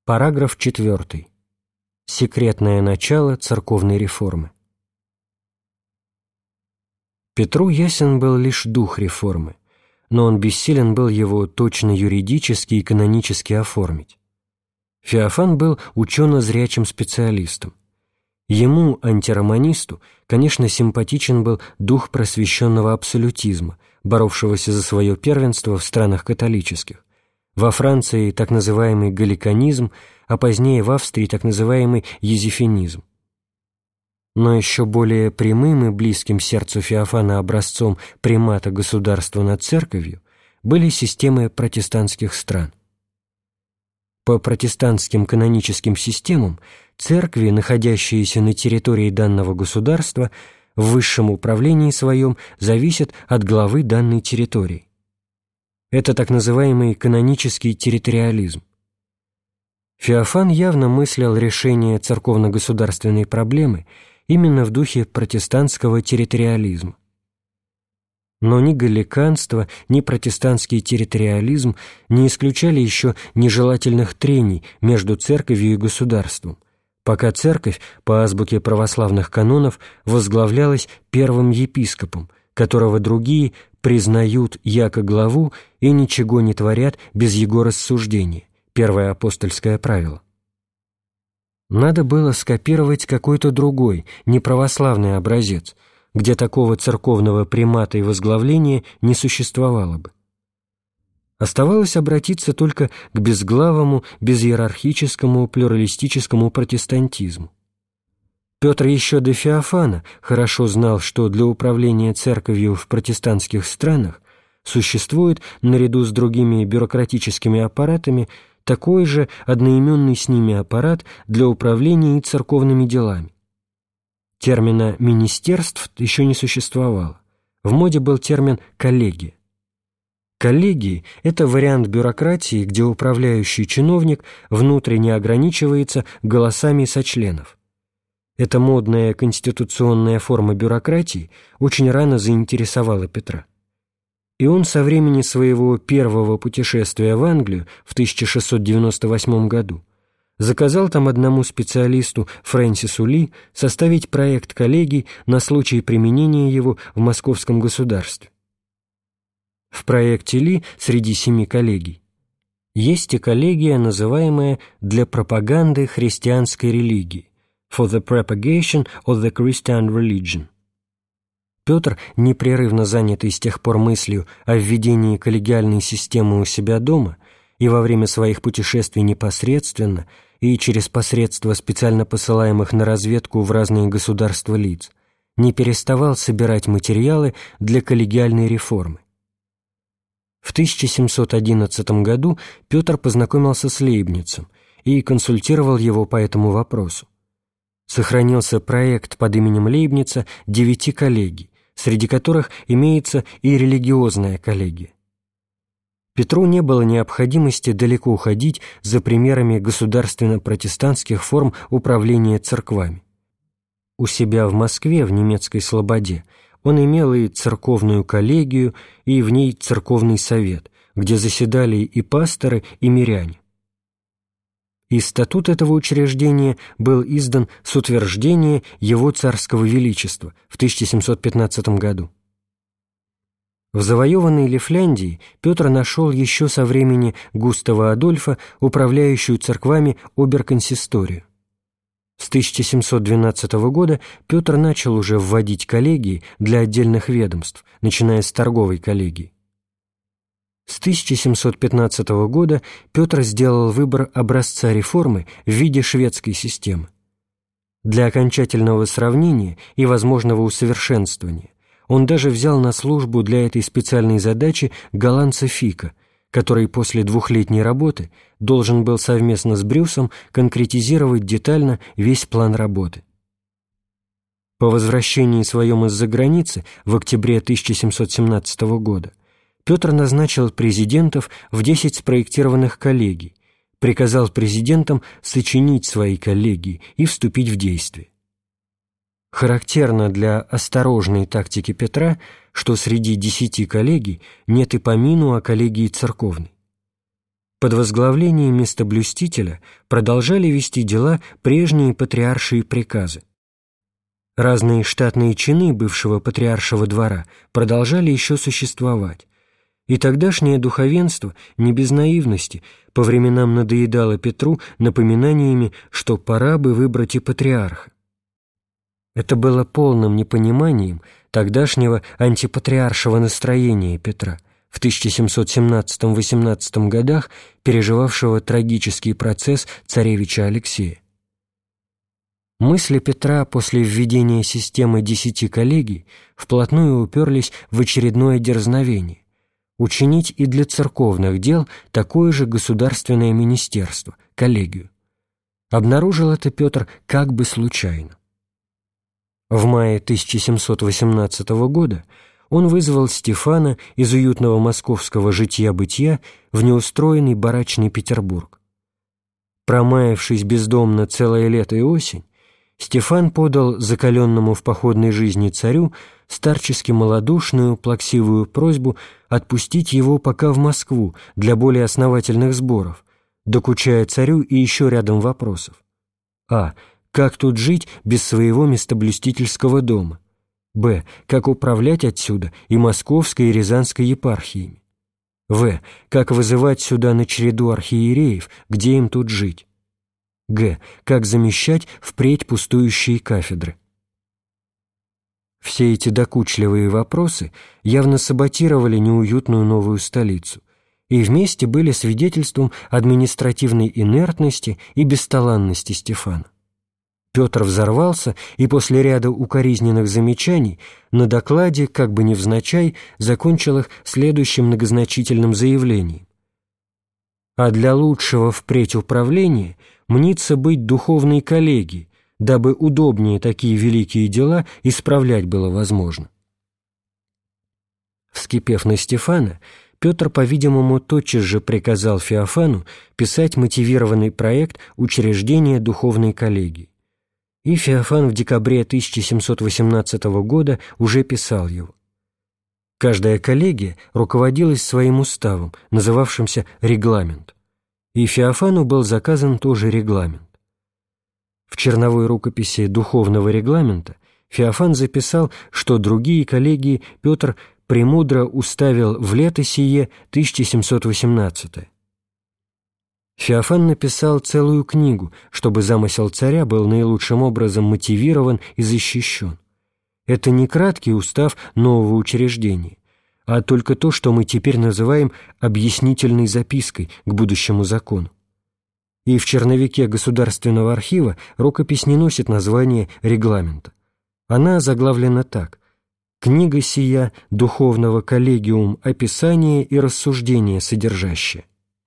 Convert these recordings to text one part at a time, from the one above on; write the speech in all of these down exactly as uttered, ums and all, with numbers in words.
Параграф четвертый. Секретное начало церковной реформы. Петру ясен был лишь дух реформы, но он бессилен был его точно юридически и канонически оформить. Феофан был учено-зрячим специалистом. Ему, антироманисту, конечно, симпатичен был дух просвещенного абсолютизма, боровшегося за свое первенство в странах католических. Во Франции так называемый галликанизм, а позднее в Австрии так называемый езефинизм. Но еще более прямым и близким сердцу Феофана образцом примата государства над церковью были системы протестантских стран. По протестантским каноническим системам церкви, находящиеся на территории данного государства, в высшем управлении своем зависят от главы данной территории. Это так называемый канонический территориализм. Феофан явно мыслил решение церковно-государственной проблемы именно в духе протестантского территориализма. Но ни галликанство, ни протестантский территориализм не исключали еще нежелательных трений между церковью и государством, пока церковь по азбуке православных канонов возглавлялась первым епископом, которого другие признают яко главу и ничего не творят без его рассуждения, первое апостольское правило. Надо было скопировать какой-то другой, неправославный образец, где такого церковного примата и возглавления не существовало бы. Оставалось обратиться только к безглавому, безиерархическому, плюралистическому протестантизму. Петр еще до Феофана хорошо знал, что для управления церковью в протестантских странах существует, наряду с другими бюрократическими аппаратами, такой же одноименный с ними аппарат для управления и церковными делами. Термина «министерств» еще не существовало. В моде был термин «коллегия». Коллегии – это вариант бюрократии, где управляющий чиновник внутренне ограничивается голосами сочленов. Эта модная конституционная форма бюрократии очень рано заинтересовала Петра. И он со времени своего первого путешествия в Англию в тысяча шестьсот девяносто восьмом году заказал там одному специалисту Фрэнсису Ли составить проект коллегий на случай применения его в московском государстве. В проекте Ли среди семи коллегий есть и коллегия, называемая «для пропаганды христианской религии» «for the propagation of the Christian religion». Петр, непрерывно занятый с тех пор мыслью о введении коллегиальной системы у себя дома и во время своих путешествий непосредственно и через посредство специально посылаемых на разведку в разные государства лиц, не переставал собирать материалы для коллегиальной реформы. В тысяча семьсот одиннадцатом году Петр познакомился с Лейбницем и консультировал его по этому вопросу. Сохранился проект под именем Лейбница девяти коллегий, среди которых имеется и религиозная коллегия. Петру не было необходимости далеко уходить за примерами государственно-протестантских форм управления церквами. У себя в Москве, в немецкой Слободе, он имел и церковную коллегию, и в ней церковный совет, где заседали и пасторы, и миряне. И статут этого учреждения был издан с утверждения его царского величества в тысяча семьсот пятнадцатом году. В завоеванной Лифляндии Петр нашел еще со времени Густава Адольфа управляющую церквами оберконсисторию. С тысяча семьсот двенадцатого года Петр начал уже вводить коллегии для отдельных ведомств, начиная с торговой коллегии. С тысяча семьсот пятнадцатого года Петр сделал выбор образца реформы в виде шведской системы. Для окончательного сравнения и возможного усовершенствования он даже взял на службу для этой специальной задачи голландца Фика, который после двухлетней работы должен был совместно с Брюсом конкретизировать детально весь план работы. По возвращении своем из-за границы в октябре тысяча семьсот семнадцатого года Петр назначил президентов в десять спроектированных коллегий, приказал президентам сочинить свои коллегии и вступить в действие. Характерно для осторожной тактики Петра, что среди десяти коллегий нет и помину о коллегии церковной. Под возглавлением местоблюстителя продолжали вести дела прежние патриаршие приказы. Разные штатные чины бывшего патриаршего двора продолжали еще существовать, и тогдашнее духовенство, не без наивности, по временам надоедало Петру напоминаниями, что пора бы выбрать и патриарха. Это было полным непониманием тогдашнего антипатриаршего настроения Петра, в тысяча семьсот семнадцатом-восемнадцатом годах переживавшего трагический процесс царевича Алексея. Мысли Петра после введения системы десяти коллегий вплотную уперлись в очередное дерзновение – учинить и для церковных дел такое же государственное министерство, коллегию. Обнаружил это Петр как бы случайно. В мае тысяча семьсот восемнадцатого года он вызвал Стефана из уютного московского житья-бытия в неустроенный барачный Петербург. Промаявшись бездомно целое лето и осень, Стефан подал закаленному в походной жизни царю старчески малодушную, плаксивую просьбу отпустить его пока в Москву для более основательных сборов, докучая царю и еще рядом вопросов. А. Как тут жить без своего местоблюстительского дома? Б. Как управлять отсюда и Московской, и Рязанской епархиями? В. Как вызывать сюда на череду архиереев, где им тут жить? Г. Как замещать впредь пустующие кафедры? Все эти докучливые вопросы явно саботировали неуютную новую столицу и вместе были свидетельством административной инертности и бесталанности Стефана. Петр взорвался и после ряда укоризненных замечаний на докладе, как бы невзначай, закончил их следующим многозначительным заявлением. «А для лучшего впредь управления мнится быть духовной коллегией, дабы удобнее такие великие дела исправлять было возможно». Вскипев на Стефана, Петр, по-видимому, тотчас же приказал Феофану писать мотивированный проект учреждения духовной коллегии. И Феофан в декабре тысяча семьсот восемнадцатого года уже писал его. Каждая коллегия руководилась своим уставом, называвшимся «регламент», и Феофану был заказан тоже регламент. В черновой рукописи духовного регламента Феофан записал, что другие коллегии Петр премудро уставил в лето сие тысяча семьсот восемнадцатое. Феофан написал целую книгу, чтобы замысел царя был наилучшим образом мотивирован и защищен. Это не краткий устав нового учреждения, а только то, что мы теперь называем объяснительной запиской к будущему закону. И в черновике Государственного архива рукопись не носит названия регламента. Она заглавлена так: «Книга сия духовного коллегиум описание и рассуждение содержащее».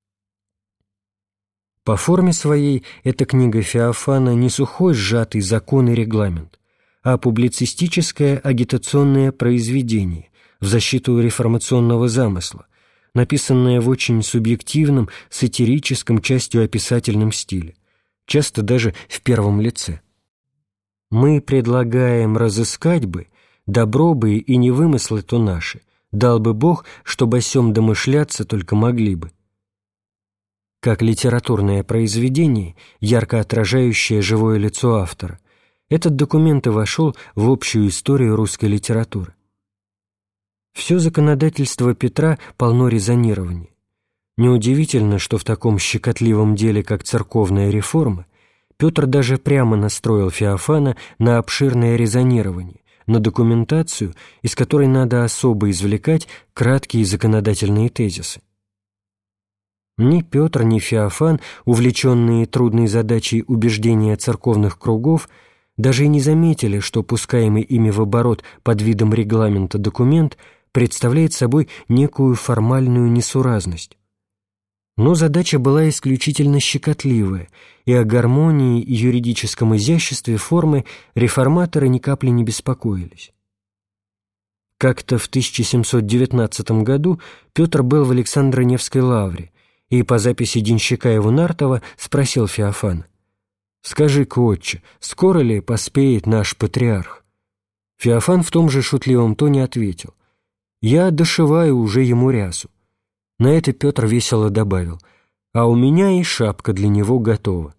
По форме своей эта книга Феофана не сухой сжатый закон и регламент, а публицистическое агитационное произведение в защиту реформационного замысла, написанное в очень субъективном, сатирическом, частью описательном стиле, часто даже в первом лице. «Мы предлагаем разыскать бы, добро бы и не вымыслы то наши, дал бы Бог, чтобы о сем домышляться только могли бы». Как литературное произведение, ярко отражающее живое лицо автора, этот документ и вошел в общую историю русской литературы. Все законодательство Петра полно резонирования. Неудивительно, что в таком щекотливом деле, как церковная реформа, Петр даже прямо настроил Феофана на обширное резонирование, на документацию, из которой надо особо извлекать краткие законодательные тезисы. Ни Петр, ни Феофан, увлеченные трудной задачей убеждения церковных кругов, даже и не заметили, что пускаемый ими в оборот под видом регламента документ представляет собой некую формальную несуразность. Но задача была исключительно щекотливая, и о гармонии и юридическом изяществе формы реформаторы ни капли не беспокоились. Как-то в тысяча семьсот девятнадцатом году Петр был в Александро-Невской лавре, и по записи денщика его Нартова спросил Феофана: «Скажи-ка, отче, скоро ли поспеет наш патриарх?» Феофан в том же шутливом тоне ответил: «Я дошиваю уже ему рясу». На это Петр весело добавил: а у меня и шапка для него готова.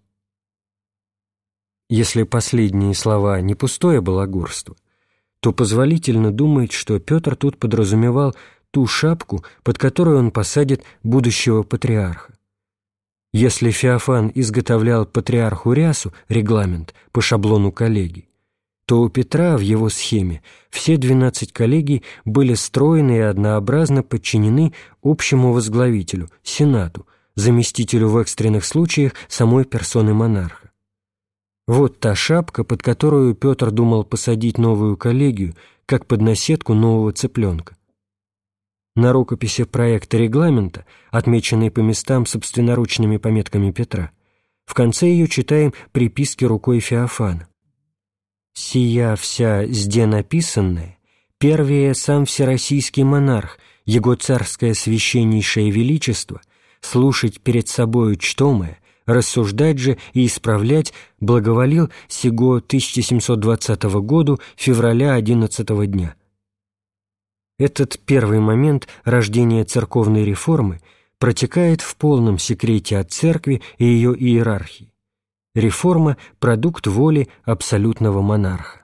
Если последние слова не пустое балагурство, то позволительно думать, что Петр тут подразумевал ту шапку, под которую он посадит будущего патриарха. Если Феофан изготовлял патриарху рясу, регламент, по шаблону коллегий, то у Петра в его схеме все двенадцать коллегий были стройны и однообразно подчинены общему возглавителю, сенату, заместителю в экстренных случаях самой персоны монарха. Вот та шапка, под которую Петр думал посадить новую коллегию, как под наседку нового цыпленка. На рукописи проекта регламента, отмеченной по местам собственноручными пометками Петра, в конце ее читаем приписки рукой Феофана. «Сия вся сде написанная, первее сам всероссийский монарх, его царское священнейшее величество, слушать перед собою чтомое, рассуждать же и исправлять благоволил сего тысяча семьсот двадцатого году февраля одиннадцатого дня». Этот первый момент рождения церковной реформы протекает в полном секрете от церкви и ее иерархии. Реформа – продукт воли абсолютного монарха.